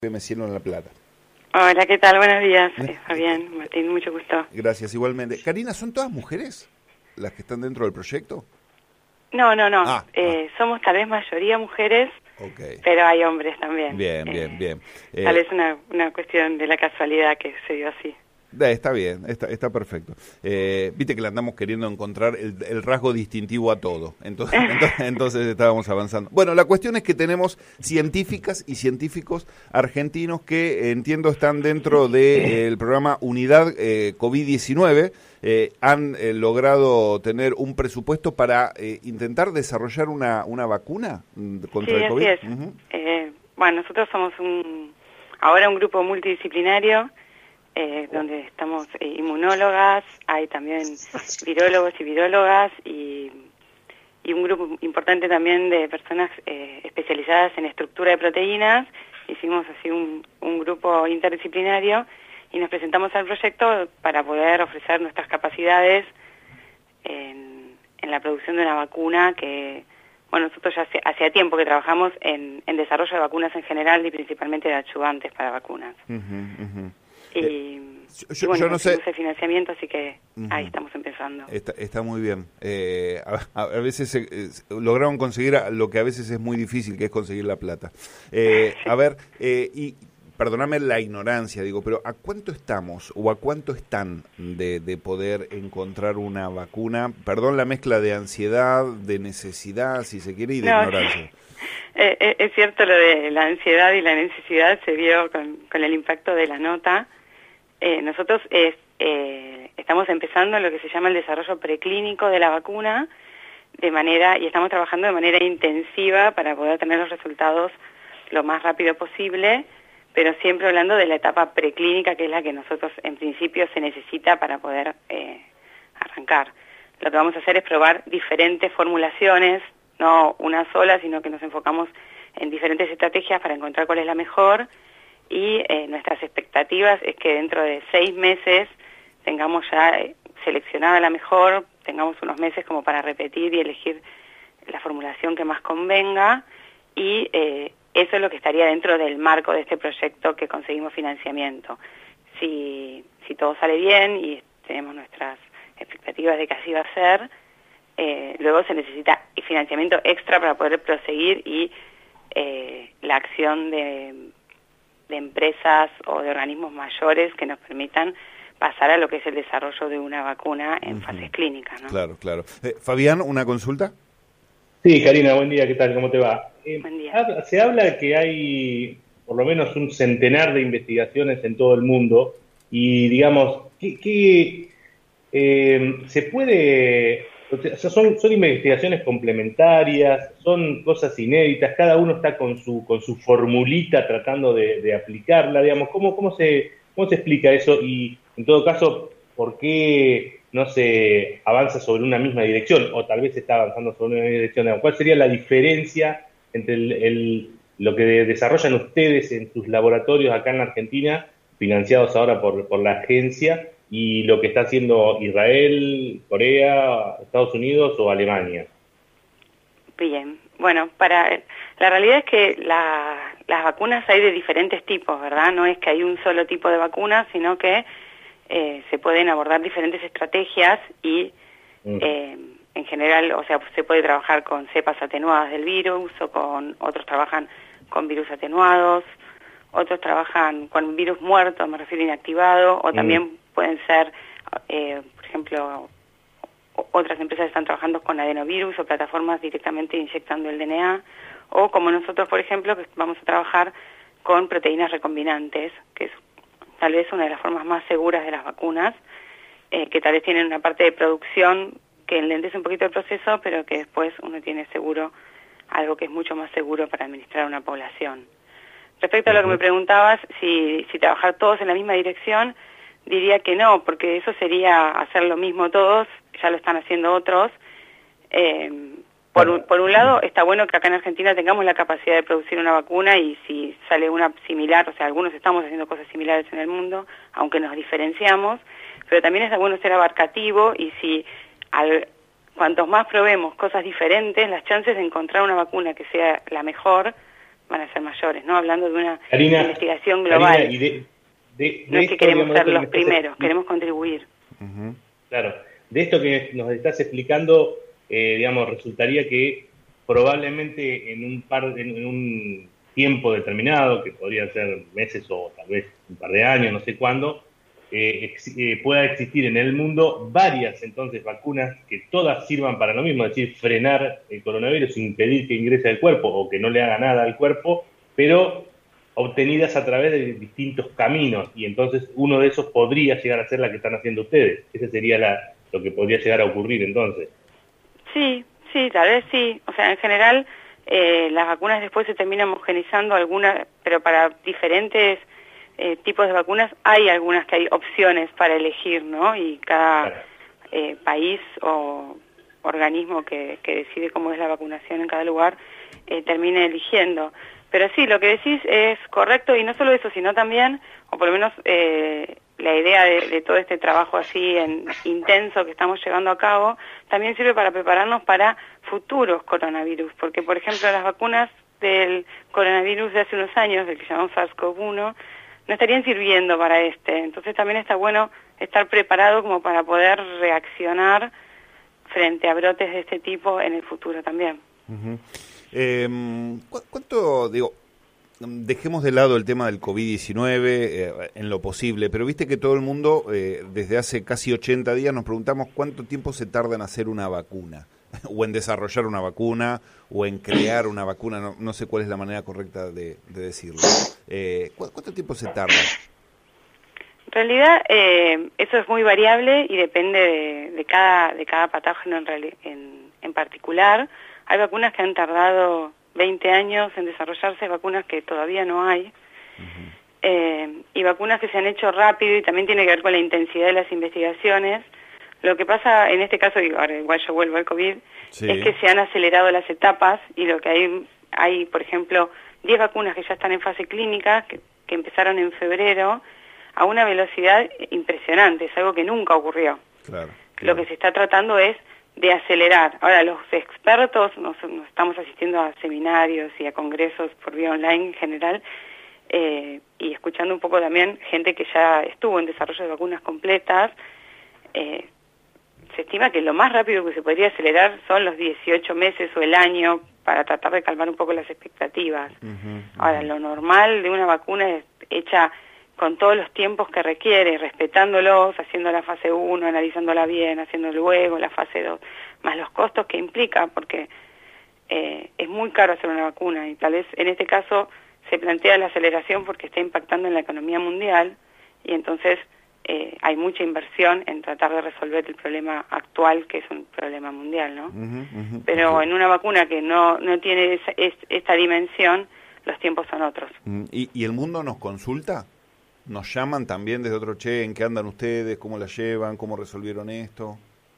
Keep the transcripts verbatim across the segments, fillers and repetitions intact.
Me Cielo en La Plata. Hola, ¿qué tal? Buenos días, eh, Fabián, Martín, mucho gusto. Gracias, igualmente. Karina, ¿son todas mujeres las que están dentro del proyecto? No, no, no, Ah, eh, ah. somos tal vez mayoría mujeres, Okay. pero hay hombres también. Bien, eh, bien, bien. Eh, Tal vez una, una cuestión de la casualidad que se dio así. Está bien, está, está perfecto. Eh, Viste que le andamos queriendo encontrar el, el rasgo distintivo a todo. Entonces, entonces, entonces estábamos avanzando. Bueno, la cuestión es que tenemos científicas y científicos argentinos que eh, entiendo están dentro del programa Unidad eh, COVID diecinueve. Eh, han eh, logrado tener un presupuesto para eh, intentar desarrollar una, una vacuna contra Sí, el COVID. así es. Uh-huh. eh, bueno, nosotros somos un ahora un grupo multidisciplinario. Eh, donde estamos eh, inmunólogas, hay también virólogos y virólogas y, y un grupo importante también de personas eh, especializadas en estructura de proteínas. Hicimos así un, un grupo interdisciplinario y nos presentamos al proyecto para poder ofrecer nuestras capacidades en, en la producción de una vacuna que, bueno, nosotros ya hace, hacía tiempo que trabajamos en, en desarrollo de vacunas en general y principalmente de adyuvantes para vacunas. Uh-huh, uh-huh. Y, eh, yo, y bueno, yo no sé el financiamiento, así que uh-huh. ahí estamos empezando. Está, está muy bien. Eh, a, a veces eh, lograron conseguir lo que a veces es muy difícil, que es conseguir la plata. Eh, sí. A ver, eh, y perdóname la ignorancia, digo, pero ¿a cuánto estamos o a cuánto están de, de poder encontrar una vacuna? Perdón la mezcla de ansiedad, de necesidad, si se quiere, y de no, ignorancia. Eh, eh, es cierto, lo de la ansiedad y la necesidad se vio con, con el impacto de la nota. Eh, nosotros es, eh, estamos empezando lo que se llama el desarrollo preclínico de la vacuna, de manera y estamos trabajando de manera intensiva para poder tener los resultados lo más rápido posible, pero siempre hablando de la etapa preclínica, que es la que nosotros en principio se necesita para poder eh, arrancar. Lo que vamos a hacer es probar diferentes formulaciones, no una sola, sino que nos enfocamos en diferentes estrategias para encontrar cuál es la mejor. Y eh, nuestras expectativas es que dentro de seis meses tengamos ya eh, seleccionada la mejor, tengamos unos meses como para repetir y elegir la formulación que más convenga, y eh, eso es lo que estaría dentro del marco de este proyecto que conseguimos financiamiento. Si, si todo sale bien y tenemos nuestras expectativas de que así va a ser, eh, luego se necesita financiamiento extra para poder proseguir y eh, la acción de... de empresas o de organismos mayores que nos permitan pasar a lo que es el desarrollo de una vacuna en uh-huh. fases clínicas, ¿no? Claro, claro. Eh, Fabián, ¿una consulta? Sí, Karina, buen día, ¿qué tal? ¿Cómo te va? Eh, buen día. Habla, se habla que hay por lo menos un centenar de investigaciones en todo el mundo y, digamos, ¿qué, qué eh, se puede...? O sea, son, son investigaciones complementarias, son cosas inéditas, cada uno está con su con su formulita tratando de, de aplicarla, digamos, ¿cómo, cómo, se, ¿cómo se explica eso? Y, en todo caso, ¿por qué no se avanza sobre una misma dirección? O tal vez se está avanzando sobre una misma dirección. ¿Cuál sería la diferencia entre el, el, lo que desarrollan ustedes en sus laboratorios acá en la Argentina, financiados ahora por, por la agencia, y lo que está haciendo Israel, Corea, Estados Unidos o Alemania? Bien, bueno, para la realidad es que la, las vacunas hay de diferentes tipos, ¿verdad? No es que hay un solo tipo de vacuna, sino que eh, se pueden abordar diferentes estrategias y mm. eh, en general, o sea, se puede trabajar con cepas atenuadas del virus, o con otros trabajan con virus atenuados, otros trabajan con virus muerto, me refiero inactivado, o también mm. pueden ser, eh, por ejemplo, otras empresas están trabajando con adenovirus o plataformas directamente inyectando el D N A, o como nosotros, por ejemplo, que vamos a trabajar con proteínas recombinantes, que es tal vez una de las formas más seguras de las vacunas, eh, que tal vez tienen una parte de producción que enlentece un poquito el proceso, pero que después uno tiene seguro algo que es mucho más seguro para administrar a una población. Respecto a lo que me preguntabas, si, si trabajar todos en la misma dirección, diría que no, porque eso sería hacer lo mismo todos, ya lo están haciendo otros. Eh, por, un, por un lado, está bueno que acá en Argentina tengamos la capacidad de producir una vacuna, y si sale una similar, o sea, algunos estamos haciendo cosas similares en el mundo, aunque nos diferenciamos, pero también está bueno ser abarcativo, y si al, cuantos más probemos cosas diferentes, las chances de encontrar una vacuna que sea la mejor van a ser mayores, ¿no? Hablando de una Karina, investigación global. Karina, y de, de, de no es esto, que queremos digamos, ser los estás, primeros, queremos contribuir. Uh-huh. Claro, de esto que nos estás explicando, eh, digamos, resultaría que probablemente en un par, en, en un tiempo determinado, que podría ser meses o tal vez un par de años, no sé cuándo, eh, ex, eh, pueda existir en el mundo varias entonces vacunas que todas sirvan para lo mismo, es decir, frenar el coronavirus, impedir que ingrese al cuerpo o que no le haga nada al cuerpo, pero obtenidas a través de distintos caminos, y entonces uno de esos podría llegar a ser la que están haciendo ustedes. Ese sería la, lo que podría llegar a ocurrir entonces. Sí, sí, tal vez sí. O sea, en general eh, las vacunas después se terminan homogenizando algunas, pero para diferentes eh, tipos de vacunas hay algunas que hay opciones para elegir, ¿no? Y cada Claro. eh, país o organismo que, que decide cómo es la vacunación en cada lugar eh, termina eligiendo. Pero sí, lo que decís es correcto, y no solo eso, sino también, o por lo menos eh, la idea de, de todo este trabajo así en, intenso que estamos llevando a cabo, también sirve para prepararnos para futuros coronavirus, porque por ejemplo las vacunas del coronavirus de hace unos años, del que llamamos SARS-CoV uno, no estarían sirviendo para este. Entonces también está bueno estar preparado como para poder reaccionar frente a brotes de este tipo en el futuro también. Uh-huh. Eh, ¿cu- ¿Cuánto, digo, dejemos de lado el tema del COVID diecinueve eh, en lo posible, pero viste que todo el mundo, eh, desde hace casi ochenta días, nos preguntamos cuánto tiempo se tarda en hacer una vacuna, o en desarrollar una vacuna, o en crear una vacuna, no, no sé cuál es la manera correcta de, de decirlo. Eh, ¿cu- ¿Cuánto tiempo se tarda? En realidad, eh, eso es muy variable y depende de, de cada de cada patógeno en, reali- en, en particular. Hay vacunas que han tardado veinte años en desarrollarse, vacunas que todavía no hay, uh-huh. eh, y vacunas que se han hecho rápido, y también tiene que ver con la intensidad de las investigaciones. Lo que pasa en este caso, y ahora igual yo vuelvo al COVID, sí. es que se han acelerado las etapas, y lo que hay, hay por ejemplo, diez vacunas que ya están en fase clínica, que, que empezaron en febrero, a una velocidad impresionante, es algo que nunca ocurrió. Claro, claro. Lo que se está tratando es de acelerar. Ahora, los expertos, nos, nos estamos asistiendo a seminarios y a congresos por vía online en general, eh, y escuchando un poco también gente que ya estuvo en desarrollo de vacunas completas. eh, se estima que lo más rápido que se podría acelerar son los dieciocho meses o el año, para tratar de calmar un poco las expectativas. Uh-huh, uh-huh. Ahora, lo normal de una vacuna es hecha con todos los tiempos que requiere, respetándolos, haciendo la fase uno, analizándola bien, haciendo luego la fase dos, más los costos que implica, porque eh, es muy caro hacer una vacuna, y tal vez en este caso se plantea la aceleración porque está impactando en la economía mundial, y entonces eh, hay mucha inversión en tratar de resolver el problema actual, que es un problema mundial, ¿no? Uh-huh, uh-huh, Pero uh-huh. en una vacuna que no, no tiene esa, es, esta dimensión, los tiempos son otros. ¿Y, ¿Y el mundo nos consulta? ¿Nos llaman también desde otro, che, en qué andan ustedes, cómo la llevan, cómo resolvieron esto?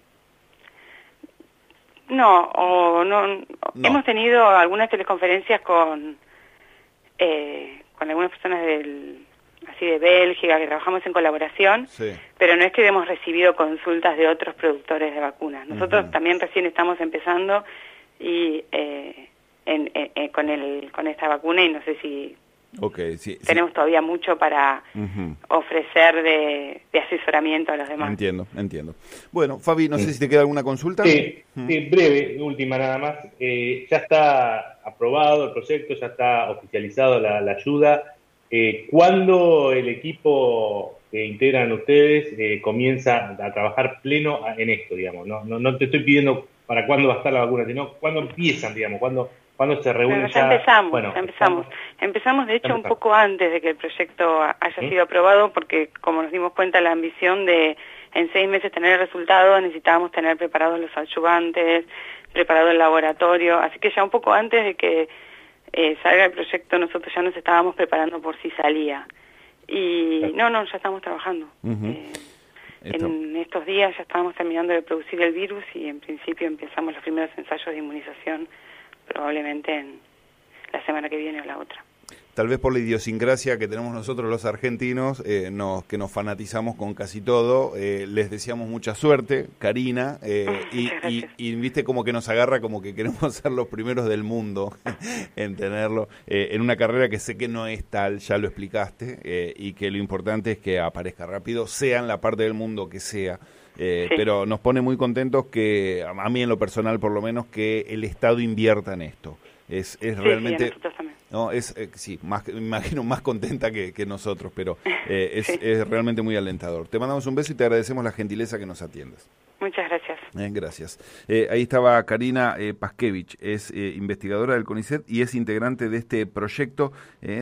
No, o no, no. Hemos tenido algunas teleconferencias con eh, con algunas personas del así de Bélgica, que trabajamos en colaboración, sí. Pero no es que hemos recibido consultas de otros productores de vacunas. Nosotros uh-huh. también recién estamos empezando y eh, en, en, en, con el con esta vacuna, y no sé si Okay, sí, tenemos sí. todavía mucho para uh-huh. ofrecer de, de asesoramiento a los demás. Entiendo, entiendo. Bueno, Fabi, no sí. sé si te queda alguna consulta. Sí, uh-huh. sí breve, última nada más. Eh, ya está aprobado el proyecto, ya está oficializado la, la ayuda. Eh, ¿Cuándo el equipo que integran ustedes eh, comienza a trabajar pleno en esto, digamos? No, no, no te estoy pidiendo para cuándo va a estar la vacuna, sino cuándo empiezan, digamos, cuándo... ¿Cuándo se reúnen? Ya, ya empezamos, bueno, ya empezamos. Empezamos, de hecho, empezamos. un poco antes de que el proyecto haya ¿Mm? sido aprobado, porque como nos dimos cuenta, la ambición de en seis meses tener el resultado, necesitábamos tener preparados los adyuvantes, preparado el laboratorio, así que ya un poco antes de que eh, salga el proyecto, nosotros ya nos estábamos preparando por si salía. Y claro. no, no, ya estamos trabajando. Uh-huh. eh, en estos días ya estábamos terminando de producir el virus, y en principio empezamos los primeros ensayos de inmunización probablemente en la semana que viene o la otra. tal vez por la idiosincrasia que tenemos nosotros los argentinos, eh, nos, que nos fanatizamos con casi todo. Eh, les deseamos mucha suerte, Karina, eh, y, y, y viste como que nos agarra como que queremos ser los primeros del mundo en tenerlo, eh, en una carrera que sé que no es tal, ya lo explicaste, eh, y que lo importante es que aparezca rápido, sea en la parte del mundo que sea. Eh, sí. Pero nos pone muy contentos que, a mí en lo personal por lo menos, que el Estado invierta en esto. Es, es sí, realmente, sí, no, es eh, sí, más, me imagino más contenta que, que nosotros, pero eh, es, sí. es realmente muy alentador. Te mandamos un beso y te agradecemos la gentileza que nos atiendas. Muchas gracias. Eh, gracias. Eh, ahí estaba Karina eh, Paskevich, es eh, investigadora del CONICET y es integrante de este proyecto. Eh,